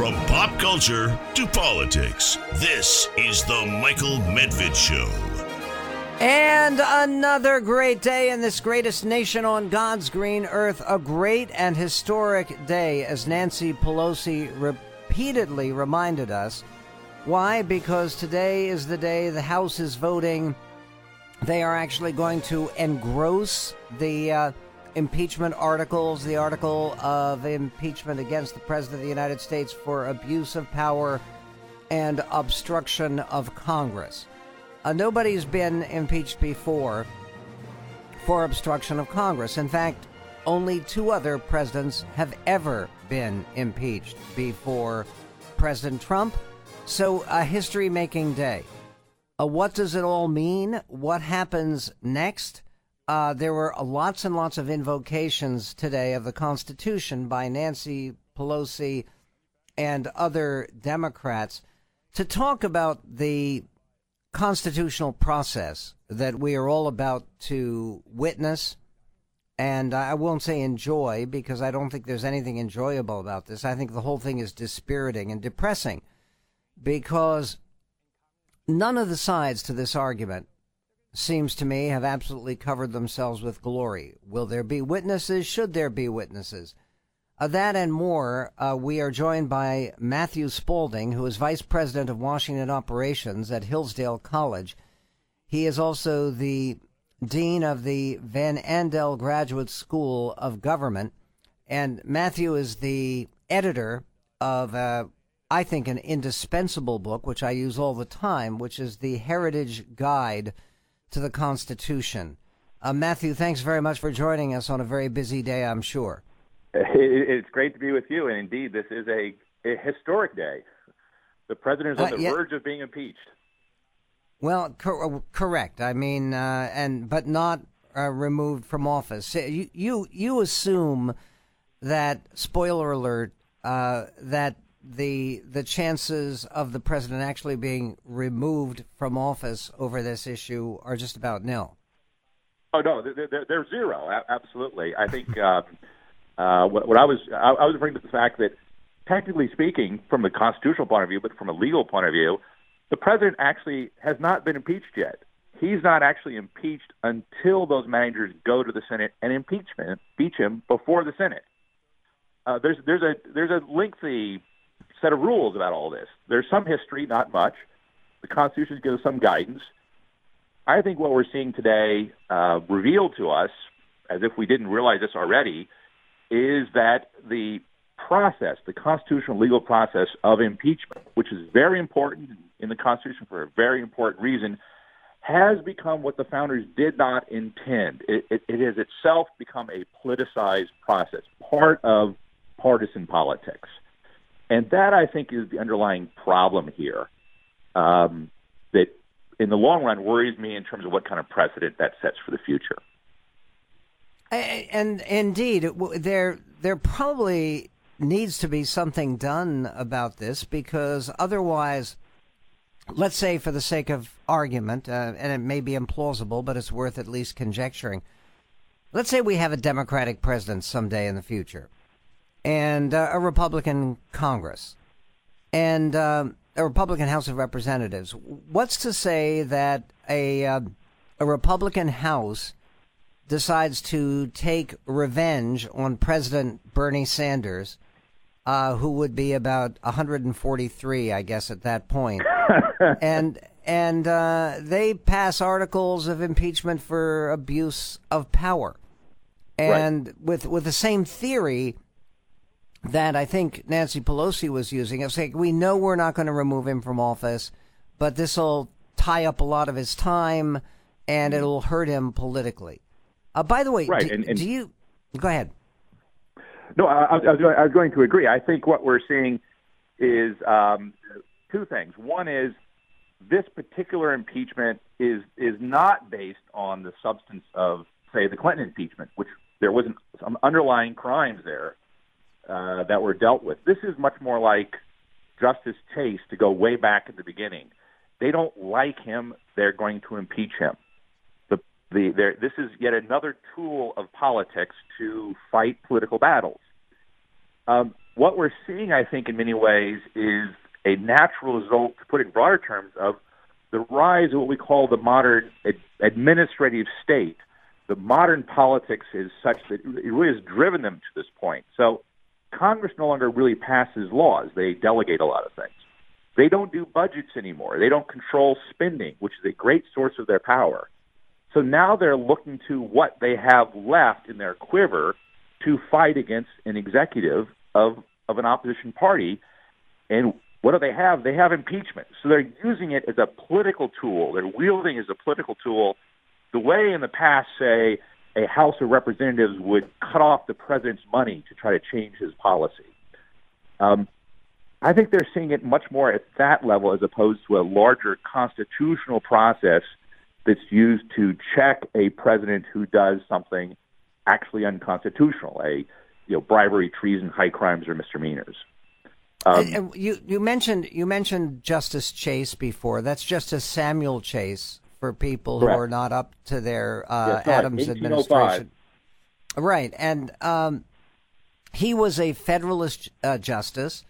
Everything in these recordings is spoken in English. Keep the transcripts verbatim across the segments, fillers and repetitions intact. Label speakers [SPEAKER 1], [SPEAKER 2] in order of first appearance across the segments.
[SPEAKER 1] From pop culture to politics, this is the Michael Medved Show.
[SPEAKER 2] And another great day in this greatest nation on God's green earth. A great and historic day, as Nancy Pelosi repeatedly reminded us. Why? Because today is the day the House is voting. They are actually going to engross the uh, impeachment articles, the article of impeachment against the President of the United States for abuse of power and obstruction of Congress. Uh, nobody's been impeached before for obstruction of Congress. In fact, only two other presidents have ever been impeached before President Trump. So a history-making day. Uh, what does it all mean? What happens next? Uh, there were lots and lots of invocations today of the Constitution by Nancy Pelosi and other Democrats to talk about the constitutional process that we are all about to witness. And I won't say enjoy, because I don't think there's anything enjoyable about this. I think the whole thing is dispiriting and depressing, because none of the sides to this argument, seems to me, have absolutely covered themselves with glory. Will there be witnesses? Should there be witnesses? Uh, that and more. Uh, we are joined by Matthew Spaulding, who is Vice President of Washington Operations at Hillsdale College. He is also the Dean of the Van Andel Graduate School of Government. And Matthew is the editor of, uh, I think, an indispensable book, which I use all the time, which is the Heritage Guide to the Constitution. Uh, Matthew, thanks very much for joining us on a very busy day, I'm sure.
[SPEAKER 3] It's great to be with you, and indeed, this is a, a historic day. The president is on
[SPEAKER 2] uh,
[SPEAKER 3] the
[SPEAKER 2] yeah.
[SPEAKER 3] verge of being impeached.
[SPEAKER 2] Well, cor- correct. I mean, uh, and but not uh, removed from office. You you you assume that, spoiler alert, uh, that the the chances of the president actually being removed from office over this issue are just about nil.
[SPEAKER 3] Oh no, they're, they're zero. Absolutely. I think uh, uh, what, what I was I, I was referring to the fact that, technically speaking, from a constitutional point of view, but from a legal point of view, the president actually has not been impeached yet. He's not actually impeached until those managers go to the Senate and impeach him, impeach him before the Senate. Uh, there's there's a there's a lengthy set of rules about all this. There's some history, not much. The Constitution gives us some guidance. I think what we're seeing today, uh, revealed to us, as if we didn't realize this already, is that the process, the constitutional legal process of impeachment, which is very important in the Constitution for a very important reason, has become what the founders did not intend. It, it, it has itself become a politicized process, part of partisan politics. And that, I think, is the underlying problem here, um, that in the long run worries me in terms of what kind of precedent that sets for the future.
[SPEAKER 2] And indeed, there there probably needs to be something done about this, because otherwise, let's say for the sake of argument, uh, and it may be implausible, but it's worth at least conjecturing, let's say we have a Democratic president someday in the future, and uh, a Republican Congress, and uh, a Republican House of Representatives. What's to say that a uh, a Republican House decides to take revenge on President Bernie Sanders, uh, who would be about one hundred forty-three, I guess, at that point, and and uh, they pass articles of impeachment for abuse of power, and right. with with the same theory that I think Nancy Pelosi was using. It's like, we know we're not going to remove him from office, but this will tie up a lot of his time, and it'll hurt him politically. Uh, by the way,
[SPEAKER 3] right.
[SPEAKER 2] do,
[SPEAKER 3] and, and,
[SPEAKER 2] do you... Go ahead.
[SPEAKER 3] No, I, I, was, I was going to agree. I think what we're seeing is um, two things. One is this particular impeachment is is not based on the substance of, say, the Clinton impeachment, which there wasn't some underlying crimes there uh, that were dealt with. This is much more like Justice Chase, to go way back at the beginning. They don't like him. They're going to impeach him. The, the, this is yet another tool of politics to fight political battles. Um, what we're seeing, I think, in many ways is a natural result, to put it in broader terms, of the rise of what we call the modern ad- administrative state. The modern politics is such that it really has driven them to this point. So Congress no longer really passes laws. They delegate a lot of things. They don't do budgets anymore. They don't control spending, which is a great source of their power. So now they're looking to what they have left in their quiver to fight against an executive of, of an opposition party. And what do they have? They have impeachment. So they're using it as a political tool. They're wielding it as a political tool the way in the past, say, a House of Representatives would cut off the president's money to try to change his policy. Um, I think they're seeing it much more at that level as opposed to a larger constitutional process that's used to check a president who does something actually unconstitutional, a you know bribery, treason, high crimes, or misdemeanors. Um,
[SPEAKER 2] and, and you you mentioned you mentioned Justice Chase before. That's Justice Samuel Chase for people
[SPEAKER 3] correct.
[SPEAKER 2] who are not up to their uh,
[SPEAKER 3] yes, right.
[SPEAKER 2] Adams administration. Right, and um, he was a Federalist uh, justice,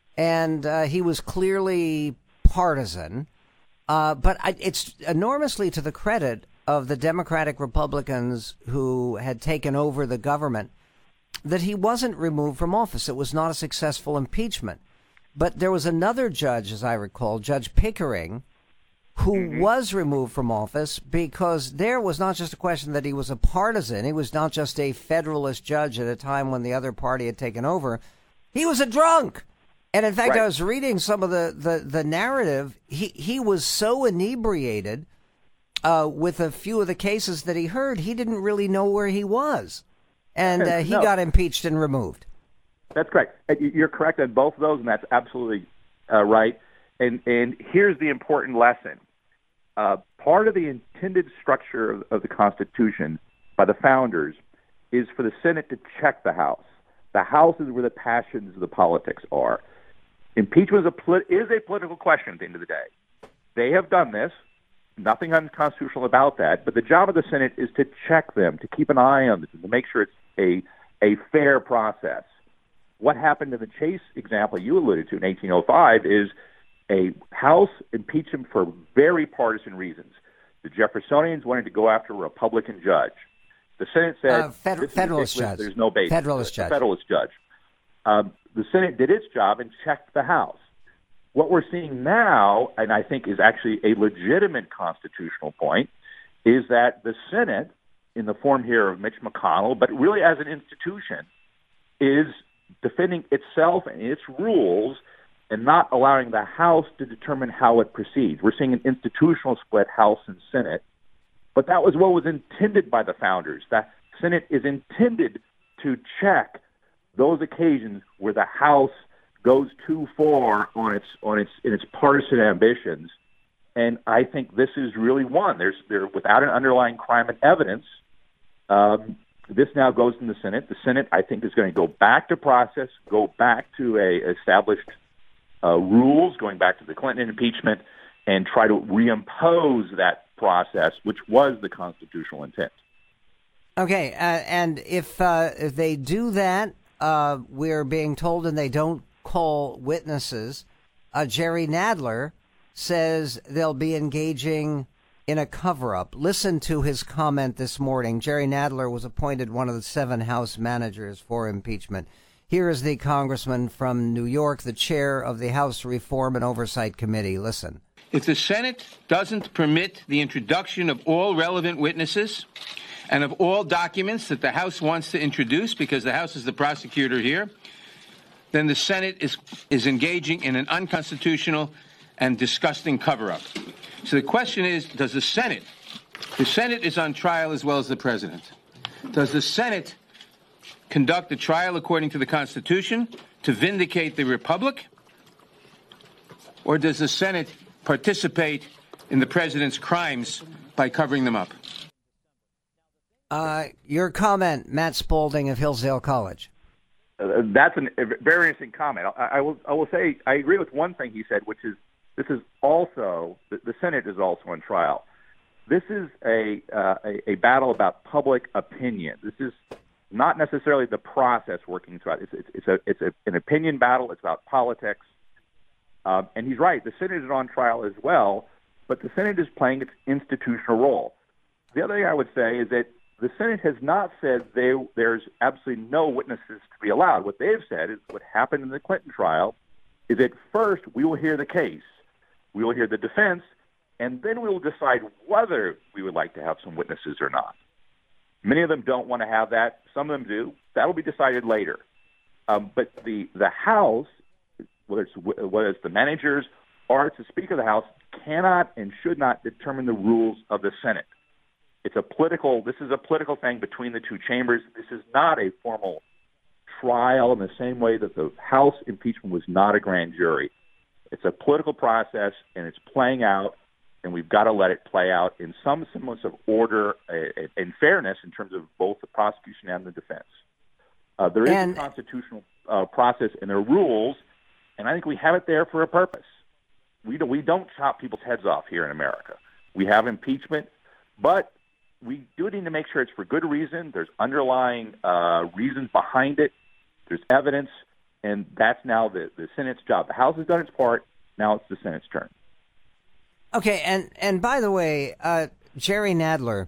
[SPEAKER 2] and uh, he was clearly partisan. Uh, but I, it's enormously to the credit of the Democratic Republicans who had taken over the government that he wasn't removed from office. It was not a successful impeachment. But there was another judge, as I recall, Judge Pickering, who mm-hmm. was removed from office because there was not just a question that he was a partisan. He was not just a Federalist judge at a time when the other party had taken over. He was a drunk. And in fact,
[SPEAKER 3] right.
[SPEAKER 2] I was reading some of the, the, the narrative. He, he was so inebriated uh, with a few of the cases that he heard, he didn't really know where he was. And uh, he
[SPEAKER 3] no.
[SPEAKER 2] got impeached and removed.
[SPEAKER 3] That's correct. You're correct on both of those, and that's absolutely uh, right. And and here's the important lesson. Uh, part of the intended structure of, of the Constitution by the founders is for the Senate to check the House. The House is where the passions of the politics are. Impeachment is a, polit- is a political question at the end of the day. They have done this. Nothing unconstitutional about that. But the job of the Senate is to check them, to keep an eye on them, to make sure it's a, a fair process. What happened in the Chase example you alluded to in eighteen oh five is a House impeached him for very partisan reasons. The Jeffersonians wanted to go after a Republican judge. The Senate said,
[SPEAKER 2] uh, fed-
[SPEAKER 3] this
[SPEAKER 2] Federalist
[SPEAKER 3] is
[SPEAKER 2] judge.
[SPEAKER 3] There's no basis.
[SPEAKER 2] Federalist judge.
[SPEAKER 3] Federalist judge. Um, the Senate did its job and checked the House. What we're seeing now, and I think is actually a legitimate constitutional point, is that the Senate, in the form here of Mitch McConnell, but really as an institution, is defending itself and its rules and not allowing the House to determine how it proceeds. We're seeing an institutional split, House and Senate, but that was what was intended by the founders. The Senate is intended to check those occasions where the House goes too far on its on its in its partisan ambitions, and I think this is really one. There's there without an underlying crime and evidence. Um, this now goes in the Senate. The Senate, I think, is going to go back to process, go back to a established uh, rules, going back to the Clinton impeachment, and try to reimpose that process, which was the constitutional intent.
[SPEAKER 2] Okay, uh, and if uh, if they do that, uh, we're being told, and they don't call witnesses. Uh, Jerry Nadler says they'll be engaging in a cover-up. Listen to his comment this morning. Jerry Nadler was appointed one of the seven House managers for impeachment. Here is the congressman from New York, the chair of the House Reform and Oversight Committee. Listen.
[SPEAKER 4] If the Senate doesn't permit the introduction of all relevant witnesses and of all documents that the House wants to introduce, because the House is the prosecutor here, then the Senate is is engaging in an unconstitutional and disgusting cover-up. So the question is, does the Senate, the Senate is on trial as well as the President, does the Senate conduct a trial according to the Constitution to vindicate the Republic, or does the Senate participate in the President's crimes by covering them up?
[SPEAKER 2] Uh, your comment, Matt Spaulding of Hillsdale College.
[SPEAKER 3] Uh, that's an, a very interesting comment. I, I will I will say I agree with one thing he said, which is this is also the, the Senate is also on trial. This is a, uh, a a battle about public opinion. This is not necessarily the process working throughout. It's, it's, it's, a, it's a, an opinion battle. It's about politics. Um, and he's right. The Senate is on trial as well, but the Senate is playing its institutional role. The other thing I would say is that the Senate has not said they, there's absolutely no witnesses to be allowed. What they've said is what happened in the Clinton trial is that first we will hear the case, we will hear the defense, and then we will decide whether we would like to have some witnesses or not. Many of them don't want to have that. Some of them do. That will be decided later. Um, but the, the House, whether it's, whether it's the managers or it's the Speaker of the House, cannot and should not determine the rules of the Senate. It's a political, this is a political thing between the two chambers. This is not a formal trial in the same way that the House impeachment was not a grand jury. It's a political process, and it's playing out, and we've got to let it play out in some semblance of order and fairness in terms of both the prosecution and the defense. Uh, there is and, a constitutional uh, process and there are rules, and I think we have it there for a purpose. We don't, we don't chop people's heads off here in America. We have impeachment, but we do need to make sure it's for good reason. There's underlying uh, reasons behind it. There's evidence, and that's now the, the Senate's job. The House has done its part. Now it's the Senate's turn.
[SPEAKER 2] Okay, and, and by the way, uh, Jerry Nadler,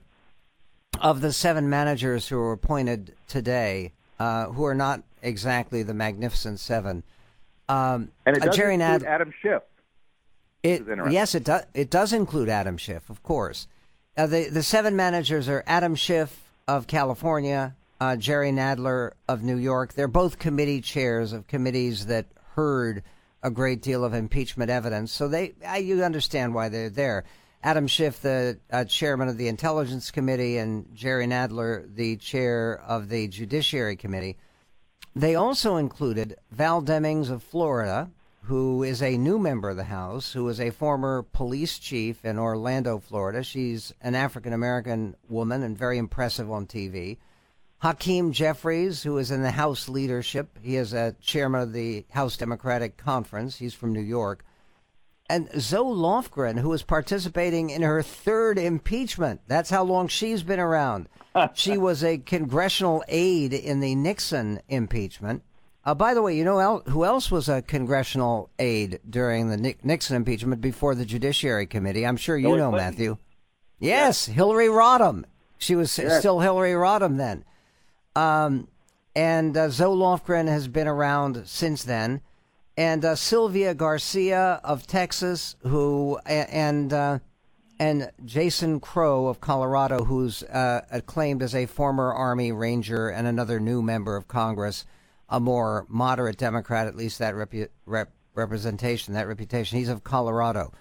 [SPEAKER 2] of the seven managers who were appointed today, uh, who are not exactly the Magnificent Seven, um,
[SPEAKER 3] and it does
[SPEAKER 2] uh, Jerry
[SPEAKER 3] include
[SPEAKER 2] Nadler,
[SPEAKER 3] Adam Schiff.
[SPEAKER 2] It, yes, it does. It does include Adam Schiff, of course. Uh, the the seven managers are Adam Schiff of California, uh, Jerry Nadler of New York. They're both committee chairs of committees that heard a great deal of impeachment evidence. So they, uh, you understand why they're there. Adam Schiff, the uh, chairman of the Intelligence Committee, and Jerry Nadler, the chair of the Judiciary Committee. They also included Val Demings of Florida, who is a new member of the House, who is a former police chief in Orlando, Florida. She's an African-American woman and very impressive on T V. Hakeem Jeffries, who is in the House leadership. He is a chairman of the House Democratic Conference. He's from New York. And Zoe Lofgren, who is participating in her third impeachment. That's how long she's been around. She was a congressional aide in the Nixon impeachment. Uh, by the way, you know el- who else was a congressional aide during the Ni- Nixon impeachment before the Judiciary Committee? I'm sure you
[SPEAKER 3] Hillary
[SPEAKER 2] know,
[SPEAKER 3] Clinton.
[SPEAKER 2] Matthew. Yes, yes, Hillary Rodham. She was
[SPEAKER 3] yes.
[SPEAKER 2] still Hillary Rodham then. Um, and uh, Zoe Lofgren has been around since then. And uh, Sylvia Garcia of Texas, who and uh, and Jason Crow of Colorado, who's uh, acclaimed as a former Army Ranger and another new member of Congress, a more moderate Democrat, at least that repu- rep- representation, that reputation. He's of Colorado.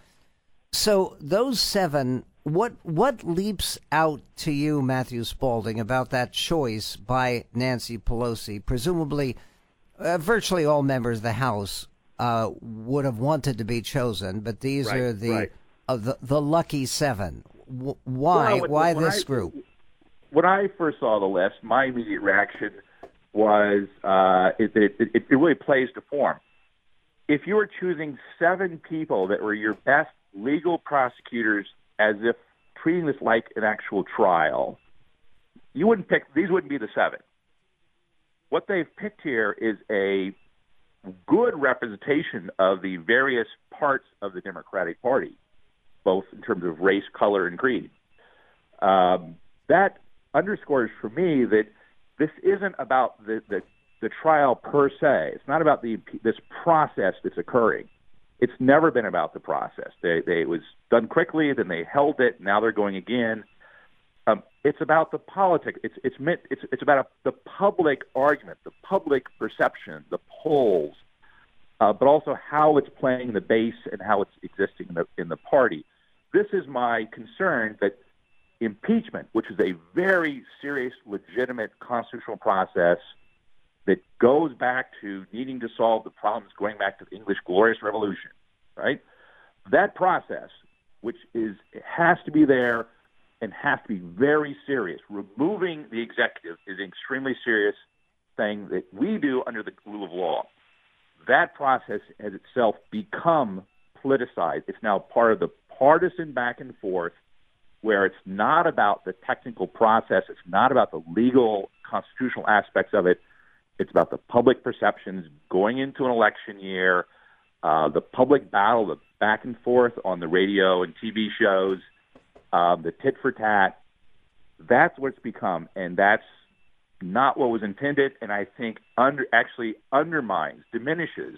[SPEAKER 2] So those seven, what what leaps out to you, Matthew Spaulding, about that choice by Nancy Pelosi? Presumably, uh, virtually all members of the House uh, would have wanted to be chosen, but these
[SPEAKER 3] right,
[SPEAKER 2] are the,
[SPEAKER 3] right.
[SPEAKER 2] uh, the the lucky seven. W- why?
[SPEAKER 3] Well, when,
[SPEAKER 2] why
[SPEAKER 3] when
[SPEAKER 2] this
[SPEAKER 3] I,
[SPEAKER 2] group?
[SPEAKER 3] When I first saw the list, my immediate reaction was uh, it, it, it, it really plays to form. If you were choosing seven people that were your best legal prosecutors as if treating this like an actual trial, you wouldn't pick, these wouldn't be the seven. What they've picked here is a good representation of the various parts of the Democratic Party, both in terms of race, color, and creed. Um, that underscores for me that this isn't about the, the, the trial per se. It's not about the this process that's occurring. It's never been about the process. They, they, it was done quickly, then they held it, now they're going again. Um, it's about the politics. It's it's meant. It's it's about a, the public argument, the public perception, the polls, uh, but also how it's playing in the base and how it's existing in the in the party. This is my concern that impeachment, which is a very serious, legitimate constitutional process that goes back to needing to solve the problems going back to the English Glorious Revolution, right? That process, which is it has to be there and has to be very serious. Removing the executive is an extremely serious thing that we do under the rule of law. That process has itself become politicized. It's now part of the partisan back and forth where it's not about the technical process. It's not about the legal constitutional aspects of it. It's about the public perceptions going into an election year, uh, the public battle, the back and forth on the radio and T V shows, um, the tit for tat. That's what it's become, and that's not what was intended, and I think under actually undermines, diminishes,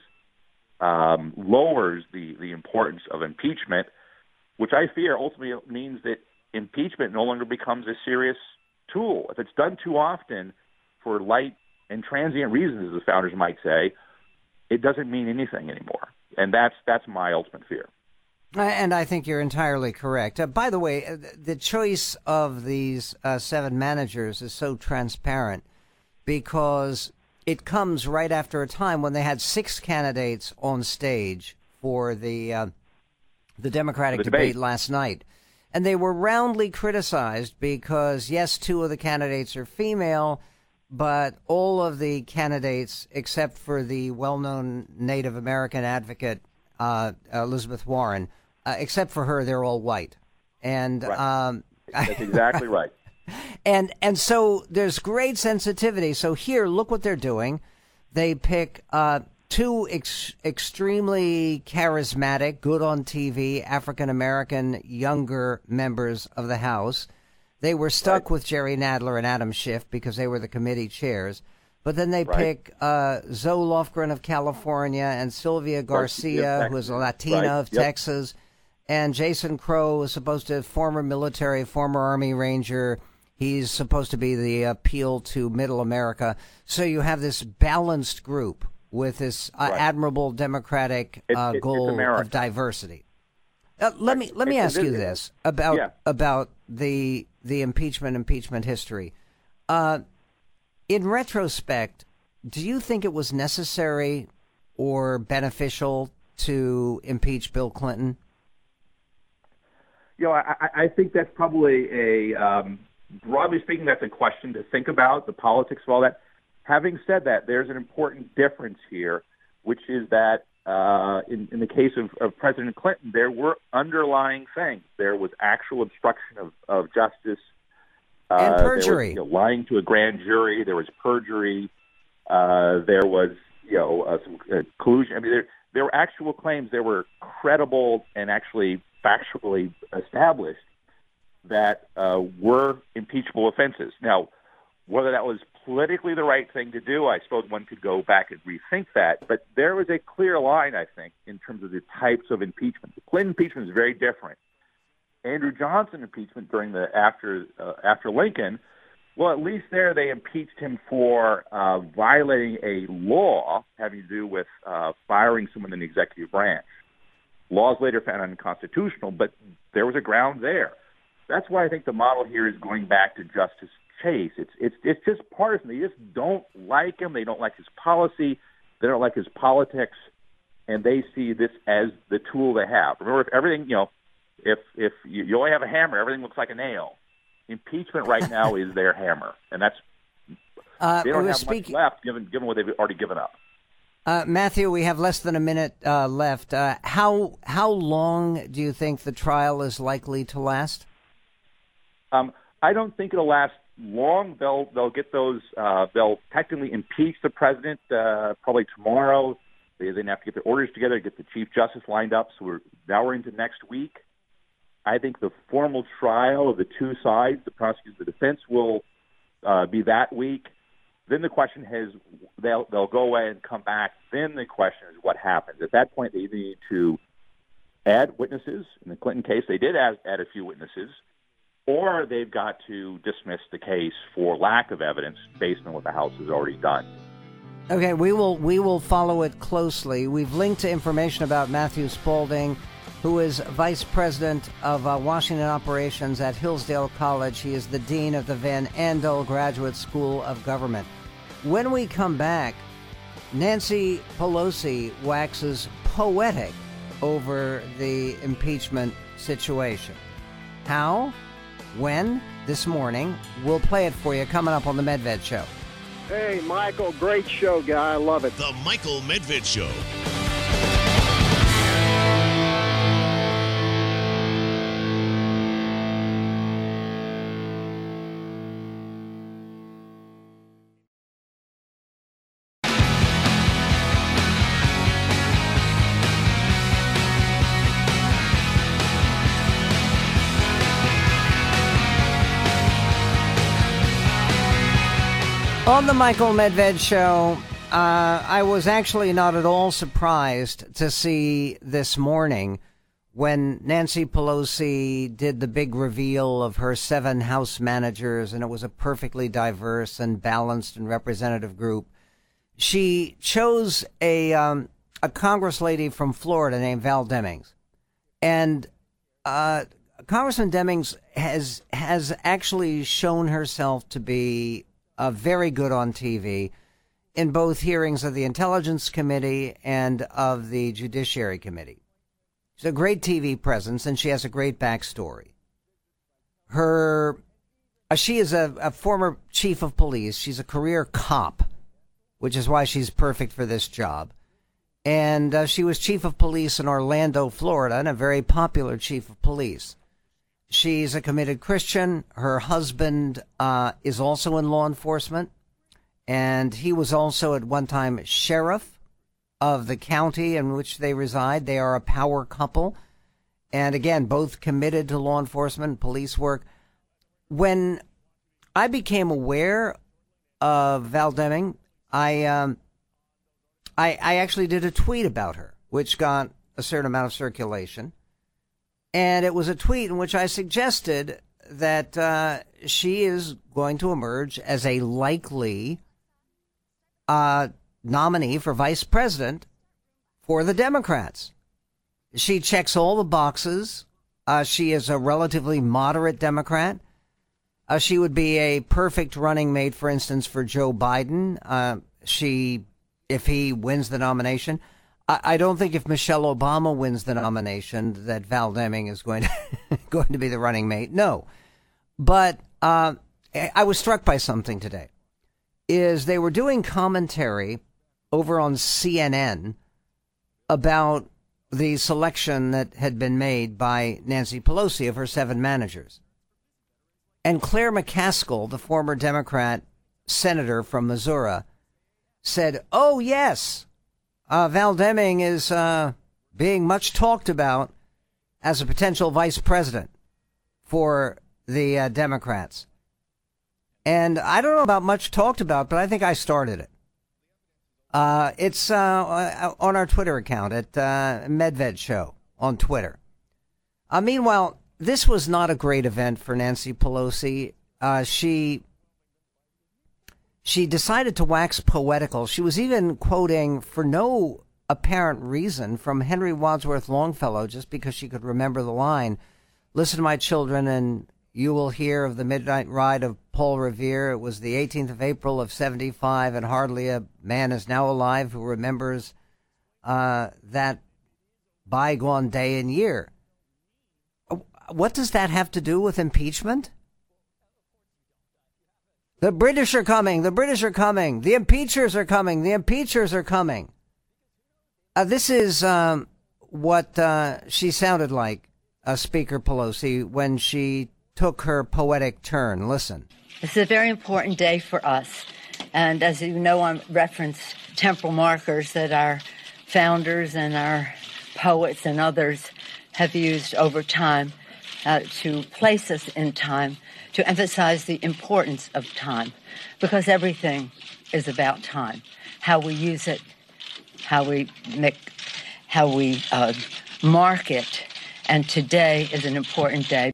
[SPEAKER 3] um, lowers the, the importance of impeachment, which I fear ultimately means that impeachment no longer becomes a serious tool. If it's done too often for light and transient reasons, as the founders might say, it doesn't mean anything anymore. And that's that's my ultimate fear.
[SPEAKER 2] And I think you're entirely correct. Uh, by the way, uh, the choice of these uh, seven managers is so transparent because it comes right after a time when they had six candidates on stage for the uh, the Democratic
[SPEAKER 3] the
[SPEAKER 2] debate.
[SPEAKER 3] debate
[SPEAKER 2] last night. And they were roundly criticized because, yes, two of the candidates are female, but all of the candidates, except for the well-known Native American advocate, uh, Elizabeth Warren, uh, except for her, they're all white. And
[SPEAKER 3] right.
[SPEAKER 2] um,
[SPEAKER 3] That's exactly right.
[SPEAKER 2] And and so there's great sensitivity. So here, look what they're doing. They pick uh, two ex- extremely charismatic, good on T V, African-American younger members of the House. They were stuck
[SPEAKER 3] right.
[SPEAKER 2] with Jerry Nadler and Adam Schiff because they were the committee chairs. But then they
[SPEAKER 3] right.
[SPEAKER 2] pick uh, Zoe Lofgren of California and Sylvia Garcia, who is a Latina
[SPEAKER 3] right.
[SPEAKER 2] of
[SPEAKER 3] yep.
[SPEAKER 2] Texas. And Jason Crow is supposed to, former military, former Army Ranger. He's supposed to be the appeal to middle America. So you have this balanced group with this uh,
[SPEAKER 3] right.
[SPEAKER 2] admirable democratic
[SPEAKER 3] it,
[SPEAKER 2] uh,
[SPEAKER 3] it,
[SPEAKER 2] goal of diversity. Uh, let me let me
[SPEAKER 3] it,
[SPEAKER 2] ask
[SPEAKER 3] it,
[SPEAKER 2] you
[SPEAKER 3] it,
[SPEAKER 2] this about
[SPEAKER 3] yeah.
[SPEAKER 2] about the the impeachment impeachment history. Uh, in retrospect, do you think it was necessary or beneficial to impeach Bill Clinton?
[SPEAKER 3] You know, I, I think that's probably a, um, broadly speaking, that's a question to think about, the politics of all that. Having said that, there's an important difference here, which is that uh, in, in the case of, of President Clinton, there were underlying things. There was actual obstruction of, of justice. Uh,
[SPEAKER 2] and perjury.
[SPEAKER 3] There was, you know, lying to a grand jury. There was perjury. Uh, there was, you know, uh, some uh, collusion. I mean, there, there were actual claims. There were credible and actually factually established that uh, were impeachable offenses. Now, whether that was politically the right thing to do, I suppose one could go back and rethink that. But there was a clear line, I think, in terms of the types of impeachment. The Clinton impeachment is very different. Andrew Johnson impeachment during the after uh, after Lincoln, well, at least there they impeached him for uh, violating a law having to do with uh, firing someone in the executive branch. Laws later found unconstitutional, but there was a ground there. That's why I think the model here is going back to Justice Chase. It's it's it's just partisan. They just don't like him. They don't like his policy. They don't like his politics, and they see this as the tool they have. Remember, if everything, you know, if if you, you only have a hammer, everything looks like a nail. Impeachment right now is their hammer, and that's
[SPEAKER 2] uh,
[SPEAKER 3] they don't have
[SPEAKER 2] speak-
[SPEAKER 3] much left given given what they've already given up.
[SPEAKER 2] Uh, Matthew, we have less than a minute uh, left. Uh, how how long do you think the trial is likely to last?
[SPEAKER 3] Um, I don't think it'll last long. They'll they'll get those. Uh, they'll technically impeach the president uh, probably tomorrow. They then have to get their orders together, get the chief justice lined up. So we're now we're into next week. I think the formal trial of the two sides, the prosecution, the defense, will uh, be that week. Then the question is, they'll they'll go away and come back. Then the question is, what happens? At that point, they either need to add witnesses. In the Clinton case, they did add, add a few witnesses, or they've got to dismiss the case for lack of evidence based on what the House has already done.
[SPEAKER 2] Okay, we will we will follow it closely. We've linked to information about Matthew Spaulding, who is Vice President of uh, Washington Operations at Hillsdale College. He is the Dean of the Van Andel Graduate School of Government. When we come back, Nancy Pelosi waxes poetic over the impeachment situation. How? When? This morning. We'll play it for you coming up on The Medved Show.
[SPEAKER 5] Hey, Michael, great show, guy. I love it.
[SPEAKER 1] The Michael Medved Show.
[SPEAKER 2] On the Michael Medved Show, uh, I was actually not at all surprised to see this morning when Nancy Pelosi did the big reveal of her seven House managers, and it was a perfectly diverse and balanced and representative group. She chose a um, a Congress lady from Florida named Val Demings, and uh, Congressman Demings has has actually shown herself to be uh, very good on T V in both hearings of the Intelligence Committee and of the Judiciary Committee. She's a great T V presence, and she has a great backstory. Her, uh, she is a, a former chief of police. She's a career cop, which is why she's perfect for this job. And uh, she was chief of police in Orlando, Florida, and a very popular chief of police. She's a committed Christian. Her husband uh, is also in law enforcement, and he was also at one time sheriff of the county in which they reside. They are a power couple, and again, both committed to law enforcement and police work. When I became aware of Val Deming, I, um, I, I actually did a tweet about her, which got a certain amount of circulation. And it was a tweet in which I suggested that uh, she is going to emerge as a likely uh, nominee for vice president for the Democrats. She checks all the boxes. Uh, she is a relatively moderate Democrat. Uh, she would be a perfect running mate, for instance, for Joe Biden. Uh, she, if he wins the nomination. I don't think if Michelle Obama wins the nomination that Val Deming is going to going to be the running mate. No. But uh, I was struck by something today. Is they were doing commentary over on C N N about the selection that had been made by Nancy Pelosi of her seven managers. And Claire McCaskill, the former Democrat senator from Missouri, said, oh, yes, Uh, Val Deming is uh, being much talked about as a potential vice president for the uh, Democrats. And I don't know about much talked about, but I think I started it. Uh, it's uh, on our Twitter account at uh, Medved Show on Twitter. Uh, meanwhile, this was not a great event for Nancy Pelosi. Uh, she... She decided to wax poetical. She was even quoting, for no apparent reason, from Henry Wadsworth Longfellow, just because she could remember the line, listen to my children, and you will hear of the midnight ride of Paul Revere. It was the eighteenth of April of seventy-five, and hardly a man is now alive who remembers uh, that bygone day and year. What does that have to do with impeachment? The British are coming. The British are coming. The impeachers are coming. The impeachers are coming. Uh, this is um, what uh, she sounded like, uh, Speaker Pelosi, when she took her poetic turn. Listen.
[SPEAKER 6] This is a very important day for us. And as you know, I reference temporal markers that our founders and our poets and others have used over time uh, to place us in time, to emphasize the importance of time, because everything is about time, how we use it, how we make, how we uh, mark it, and today is an important day.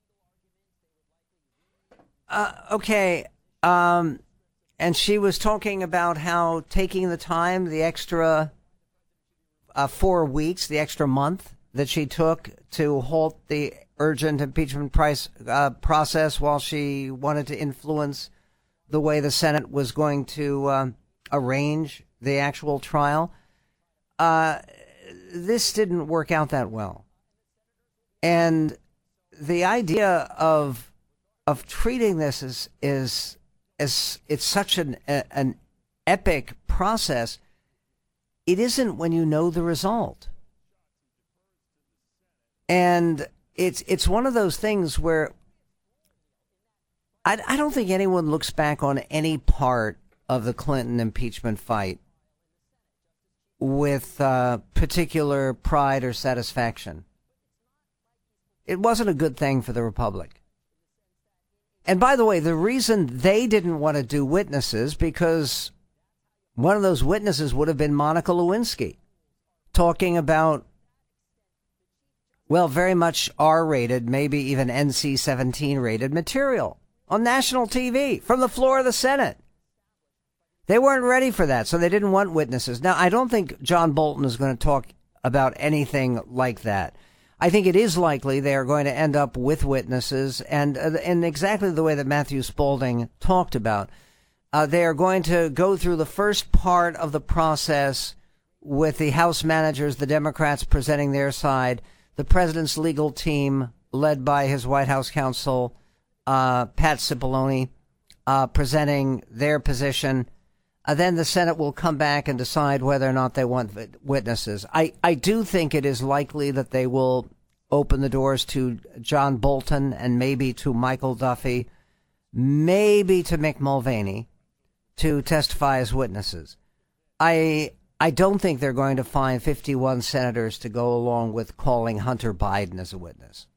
[SPEAKER 2] Uh, okay, um, and she was talking about how taking the time, the extra uh, four weeks, the extra month that she took to halt the urgent impeachment price, uh, process while she wanted to influence the way the Senate was going to uh, arrange the actual trial. Uh, this didn't work out that well. And the idea of of treating this as is as it's such an a, an epic process, it isn't when you know the result. And It's it's one of those things where I, I don't think anyone looks back on any part of the Clinton impeachment fight with uh, particular pride or satisfaction. It wasn't a good thing for the Republic. And by the way, the reason they didn't want to do witnesses, because one of those witnesses would have been Monica Lewinsky, talking about, well, very much R-rated, maybe even N C seventeen rated material on national T V from the floor of the Senate. They weren't ready for that, so they didn't want witnesses. Now, I don't think John Bolton is going to talk about anything like that. I think it is likely they are going to end up with witnesses, and uh, in exactly the way that Matthew Spaulding talked about. Uh, they are going to go through the first part of the process with the House managers, the Democrats presenting their side, the president's legal team, led by his White House counsel, uh, Pat Cipollone, uh, presenting their position. Uh, then the Senate will come back and decide whether or not they want witnesses. I, I do think it is likely that they will open the doors to John Bolton and maybe to Michael Duffy, maybe to Mick Mulvaney to testify as witnesses. I I don't think they're going to find fifty-one senators to go along with calling Hunter Biden as a witness.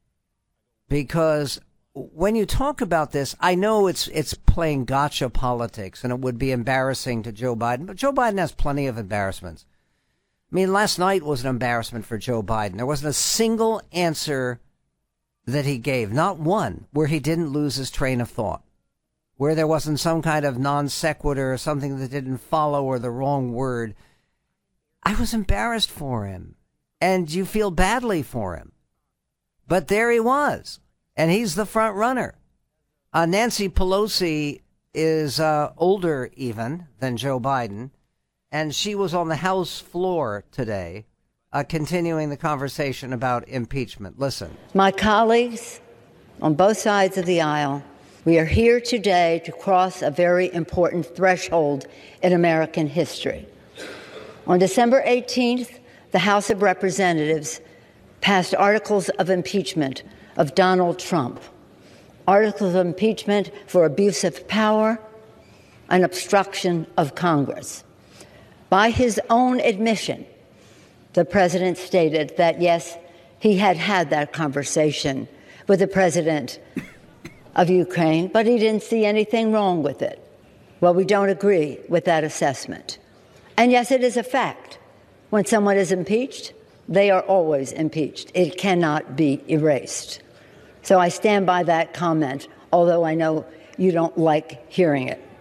[SPEAKER 2] Because when you talk about this, I know it's it's playing gotcha politics, and it would be embarrassing to Joe Biden, but Joe Biden has plenty of embarrassments. I mean, last night was an embarrassment for Joe Biden. There wasn't a single answer that he gave, not one, where he didn't lose his train of thought, where there wasn't some kind of non sequitur or something that didn't follow or the wrong word. I was embarrassed for him, and you feel badly for him. But there he was. And he's the front runner. Uh, Nancy Pelosi is uh, older even than Joe Biden, and she was on the House floor today, uh, continuing the conversation about impeachment. Listen.
[SPEAKER 6] My colleagues on both sides of the aisle, we are here today to cross a very important threshold in American history. On December eighteenth, the House of Representatives passed articles of impeachment of Donald Trump, articles of impeachment for abuse of power and obstruction of Congress. By his own admission, the president stated that, yes, he had had that conversation with the president of Ukraine, but he didn't see anything wrong with it. Well, we don't agree with that assessment. And yes, it is a fact. When someone is impeached, they are always impeached. It cannot be erased. So I stand by that comment, although I know you don't like hearing it.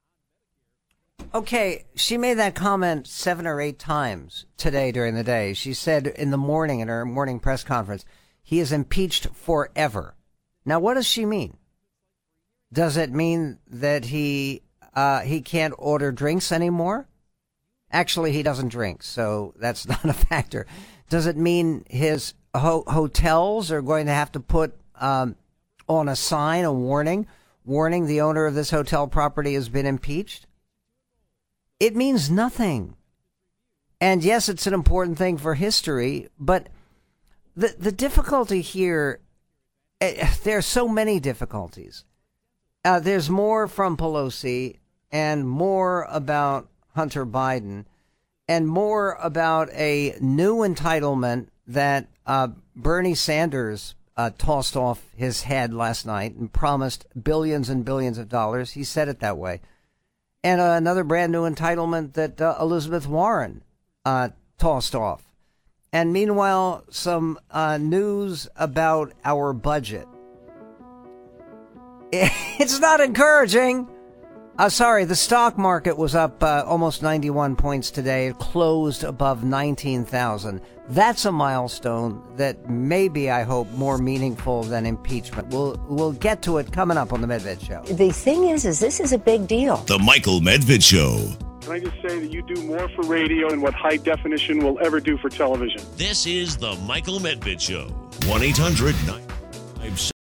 [SPEAKER 2] Okay, she made that comment seven or eight times today during the day. She said in the morning, in her morning press conference, he is impeached forever. Now, what does she mean? Does it mean that he uh, he can't order drinks anymore? Actually, he doesn't drink, so that's not a factor. Does it mean his ho- hotels are going to have to put um, on a sign, a warning, warning the owner of this hotel property has been impeached? It means nothing. And yes, it's an important thing for history, but the the difficulty here, uh, there are so many difficulties. Uh, there's more from Pelosi and more about Hunter Biden and more about a new entitlement that uh, Bernie Sanders uh, tossed off his head last night and promised billions and billions of dollars. He said it that way. And uh, another brand new entitlement that uh, Elizabeth Warren uh, tossed off. And meanwhile, some uh, news about our budget. It's not encouraging. Uh, sorry, the stock market was up uh, almost ninety-one points today. It closed above nineteen thousand. That's a milestone that may be, I hope, more meaningful than impeachment. We'll we'll get to it coming up on the Medved Show.
[SPEAKER 6] The thing is, is this is a big deal.
[SPEAKER 1] The Michael Medved Show.
[SPEAKER 5] Can I just say that you do more for radio than what high definition will ever do for television?
[SPEAKER 1] This is the Michael Medved Show. one eight hundred nine five seven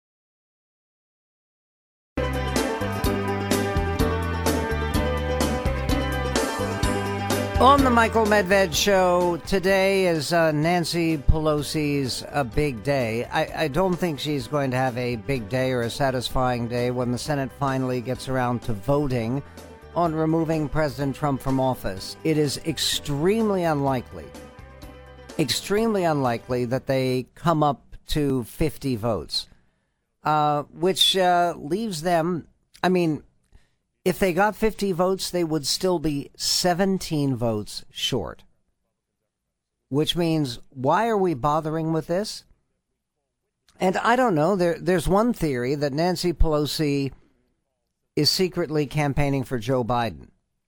[SPEAKER 2] On the Michael Medved Show, today is uh, Nancy Pelosi's a big day. I, I don't think she's going to have a big day or a satisfying day when the Senate finally gets around to voting on removing President Trump from office. It is extremely unlikely, extremely unlikely that they come up to fifty votes. uh, which uh, leaves them, I mean, if they got fifty votes, they would still be seventeen votes short. Which means, why are we bothering with this? And I don't know. There, there's one theory that Nancy Pelosi is secretly campaigning for Joe Biden.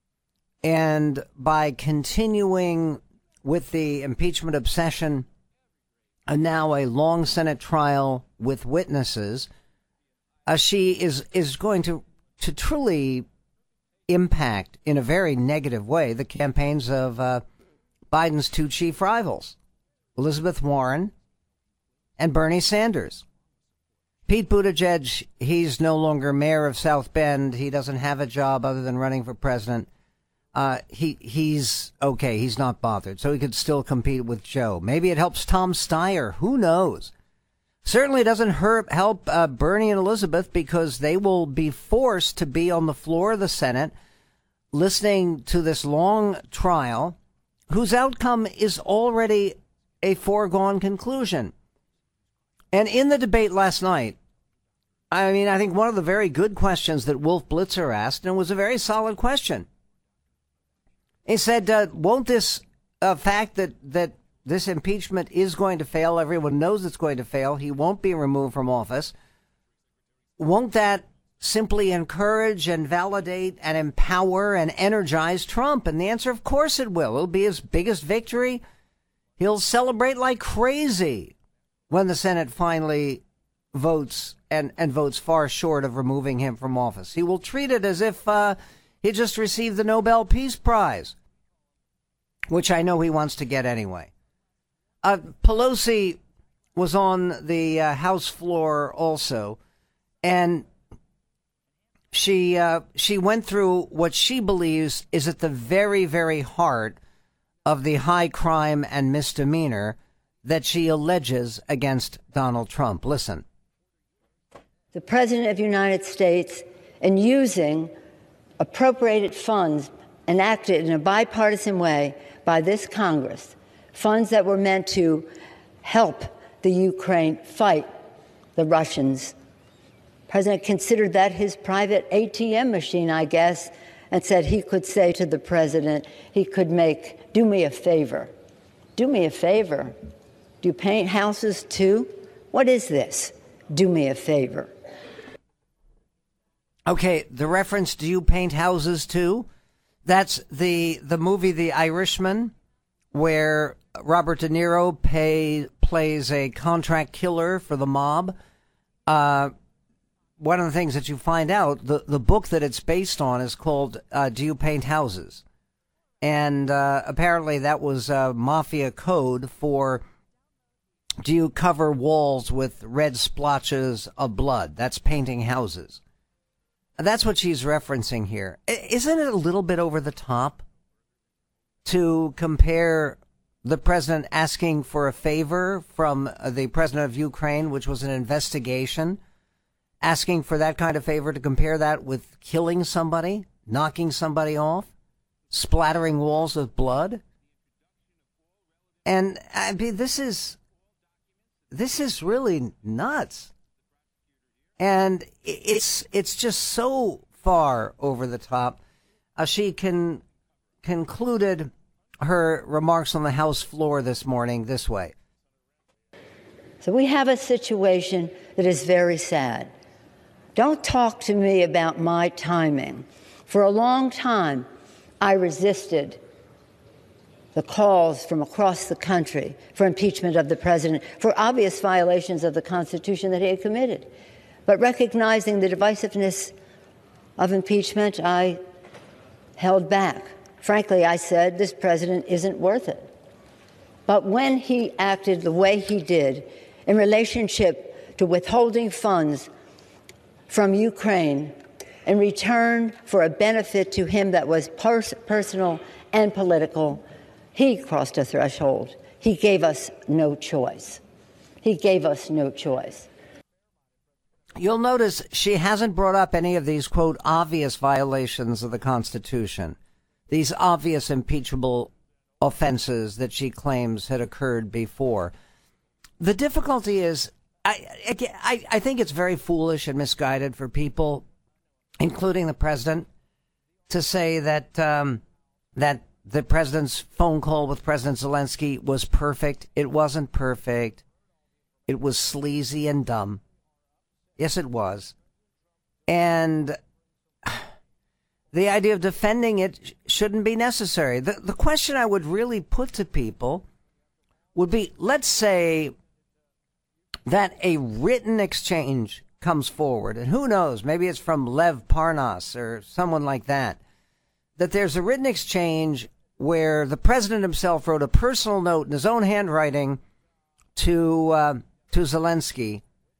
[SPEAKER 2] And by continuing with the impeachment obsession, and now a long Senate trial with witnesses, uh, she is, is going to, to truly impact in a very negative way the campaigns of uh, Biden's two chief rivals, Elizabeth Warren and Bernie Sanders. Pete Buttigieg, he's no longer mayor of South Bend. He doesn't have a job other than running for president. Uh, he he's okay. He's not bothered, so he could still compete with Joe. Maybe it helps Tom Steyer. Who knows? Certainly it doesn't hurt, help uh, Bernie and Elizabeth, because they will be forced to be on the floor of the Senate listening to this long trial whose outcome is already a foregone conclusion. And in the debate last night, I mean, I think one of the very good questions that Wolf Blitzer asked, and it was a very solid question, he said, uh, won't this uh, fact that, that this impeachment is going to fail, everyone knows it's going to fail, he won't be removed from office, won't that simply encourage and validate and empower and energize Trump? And the answer, of course it will. It'll be his biggest victory. He'll celebrate like crazy when the Senate finally votes and, and votes far short of removing him from office. He will treat it as if uh, he just received the Nobel Peace Prize, which I know he wants to get anyway. Uh, Pelosi was on the uh, House floor also, and She uh, she went through what she believes is at the very, very heart of the high crime and misdemeanor that she alleges against Donald Trump. Listen.
[SPEAKER 6] The President of the United States, in using appropriated funds enacted in a bipartisan way by this Congress, funds that were meant to help the Ukraine fight the Russians. President considered that his private A T M machine, I guess, and said he could say to the president, he could make, do me a favor. Do me a favor. Do you paint houses too? What is this? Do me a favor.
[SPEAKER 2] Okay, the reference, do you paint houses too? That's the the movie The Irishman, where Robert De Niro pay, plays a contract killer for the mob. Uh, one of the things that you find out, the, the book that it's based on is called uh, Do You Paint Houses? And uh, apparently that was uh, mafia code for do you cover walls with red splotches of blood? That's painting houses. That's what she's referencing here. Isn't it a little bit over the top to compare the president asking for a favor from the president of Ukraine, which was an investigation, asking for that kind of favor, to compare that with killing somebody, knocking somebody off, splattering walls with blood? And I mean, this is this is really nuts. And it's it's just so far over the top. Uh, she can concluded her remarks on the House floor this morning this way.
[SPEAKER 6] So we have a situation that is very sad. Don't talk to me about my timing. For a long time, I resisted the calls from across the country for impeachment of the president for obvious violations of the Constitution that he had committed. But recognizing the divisiveness of impeachment, I held back. Frankly, I said, this president isn't worth it. But when he acted the way he did in relationship to withholding funds from Ukraine in return for a benefit to him that was pers- personal and political, he crossed a threshold. He gave us no choice. He gave us no choice.
[SPEAKER 2] You'll notice she hasn't brought up any of these, quote, obvious violations of the Constitution, these obvious impeachable offenses that she claims had occurred before. The difficulty is I, I, I think it's very foolish and misguided for people, including the president, to say that um, that the president's phone call with President Zelensky was perfect. It wasn't perfect. It was sleazy and dumb. Yes, it was. And the idea of defending it shouldn't be necessary. The, the question I would really put to people would be, let's say that a written exchange comes forward, and who knows, maybe it's from Lev Parnas or someone like that, that there's a written exchange where the president himself wrote a personal note in his own handwriting to uh, to Zelensky,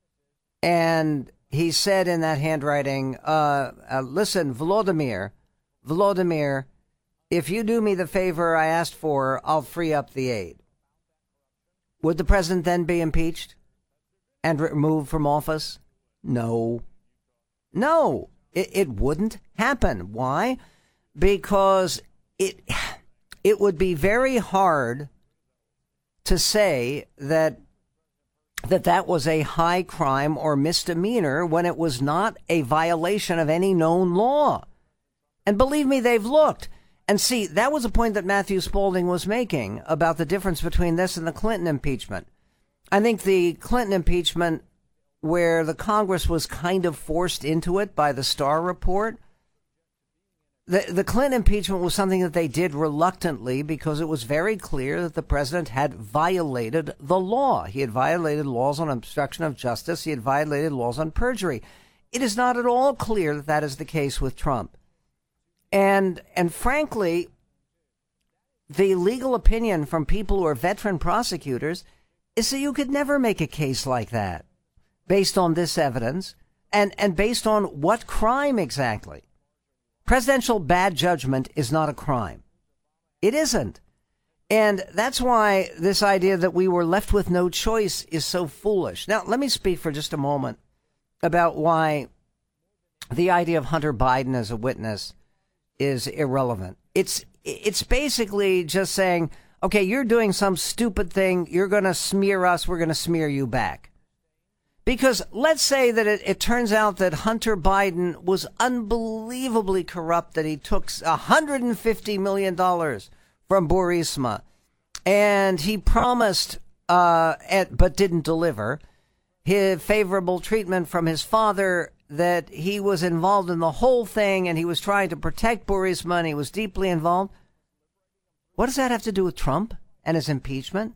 [SPEAKER 2] and he said in that handwriting, uh, uh, listen, Volodymyr, Volodymyr, if you do me the favor I asked for, I'll free up the aid. Would the president then be impeached and removed from office? No. No, it, it wouldn't happen. Why? Because it it would be very hard to say that that that was a high crime or misdemeanor when it was not a violation of any known law. And believe me, they've looked. And see, that was a point that Matthew Spaulding was making about the difference between this and the Clinton impeachment. I think the Clinton impeachment, where the Congress was kind of forced into it by the Starr report, the, the Clinton impeachment was something that they did reluctantly because it was very clear that the president had violated the law. He had violated laws on obstruction of justice. He had violated laws on perjury. It is not at all clear that that is the case with Trump. And and frankly, the legal opinion from people who are veteran prosecutors is that you could never make a case like that based on this evidence and, and based on what crime exactly. Presidential bad judgment is not a crime. It isn't. And that's why this idea that we were left with no choice is so foolish. Now, let me speak for just a moment about why the idea of Hunter Biden as a witness is irrelevant. It's it's basically just saying, okay, you're doing some stupid thing. You're going to smear us. We're going to smear you back. Because let's say that it, it turns out that Hunter Biden was unbelievably corrupt, that he took one hundred fifty million dollars from Burisma, and he promised, uh, at, but didn't deliver, his favorable treatment from his father, that he was involved in the whole thing and he was trying to protect Burisma and he was deeply involved. What does that have to do with Trump and his impeachment?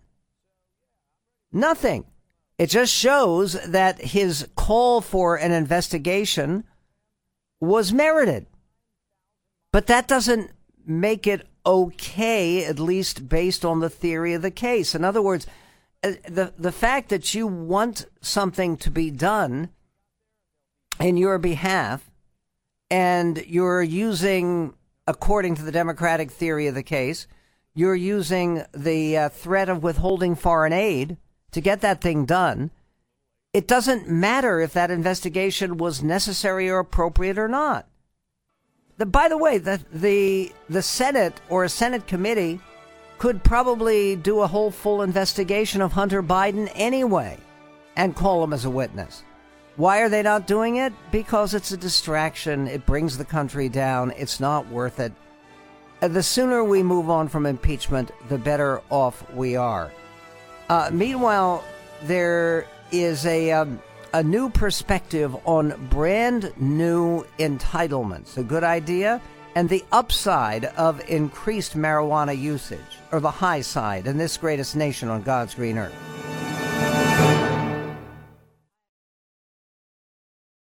[SPEAKER 2] Nothing. It just shows that his call for an investigation was merited. But that doesn't make it okay, at least based on the theory of the case. In other words, the the fact that you want something to be done in your behalf, and you're using, according to the Democratic theory of the case, you're using the uh, threat of withholding foreign aid to get that thing done, it doesn't matter if that investigation was necessary or appropriate or not. The, by the way, the, the, the Senate or a Senate committee could probably do a whole full investigation of Hunter Biden anyway and call him as a witness. Why are they not doing it? Because it's a distraction. It brings the country down. It's not worth it. The sooner we move on from impeachment, the better off we are. Uh, meanwhile, there is a um, a new perspective on brand new entitlements. A good idea, and the upside of increased marijuana usage, or the high side in this greatest nation on God's green earth.